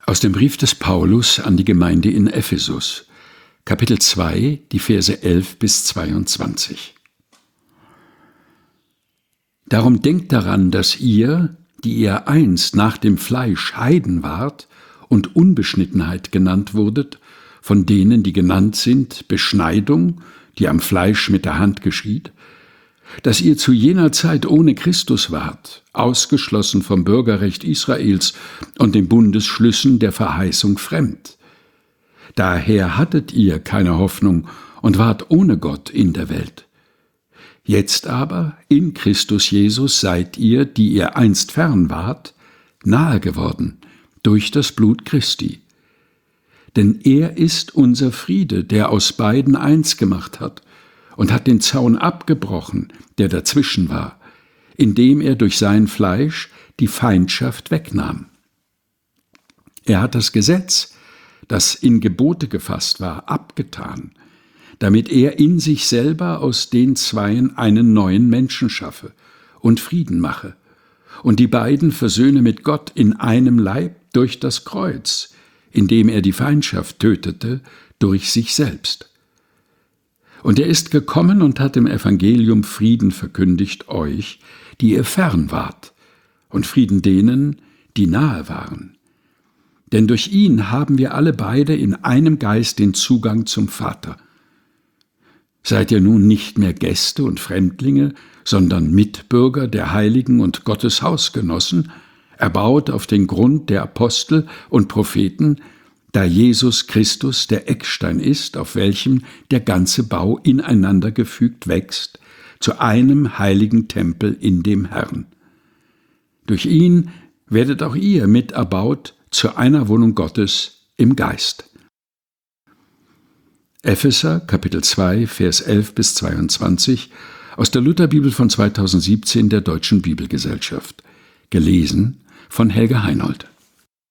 Aus dem Brief des Paulus an die Gemeinde in Ephesus, Kapitel 2, die Verse 11 bis 22. Darum denkt daran, dass ihr, die ihr einst nach dem Fleisch Heiden wart und Unbeschnittenheit genannt wurdet, von denen, die genannt sind, Beschneidung, die am Fleisch mit der Hand geschieht, dass ihr zu jener Zeit ohne Christus wart, ausgeschlossen vom Bürgerrecht Israels und den Bundesschlüssen der Verheißung fremd. Daher hattet ihr keine Hoffnung und wart ohne Gott in der Welt. Jetzt aber, in Christus Jesus, seid ihr, die ihr einst fern wart, nahe geworden durch das Blut Christi. Denn er ist unser Friede, der aus beiden eins gemacht hat, und hat den Zaun abgebrochen, der dazwischen war, indem er durch sein Fleisch die Feindschaft wegnahm. Er hat das Gesetz, das in Gebote gefasst war, abgetan, damit er in sich selber aus den Zweien einen neuen Menschen schaffe und Frieden mache und die beiden versöhne mit Gott in einem Leib durch das Kreuz, indem er die Feindschaft tötete durch sich selbst. Und er ist gekommen und hat im Evangelium Frieden verkündigt euch, die ihr fern wart, und Frieden denen, die nahe waren. Denn durch ihn haben wir alle beide in einem Geist den Zugang zum Vater. Seid ihr nun nicht mehr Gäste und Fremdlinge, sondern Mitbürger der Heiligen und Gottes Hausgenossen, erbaut auf den Grund der Apostel und Propheten, da Jesus Christus der Eckstein ist, auf welchem der ganze Bau ineinander gefügt wächst, zu einem heiligen Tempel in dem Herrn. Durch ihn werdet auch ihr mit erbaut zu einer Wohnung Gottes im Geist. Epheser, Kapitel 2, Vers 11 bis 22, aus der Lutherbibel von 2017 der Deutschen Bibelgesellschaft. Gelesen von Helga Heinold.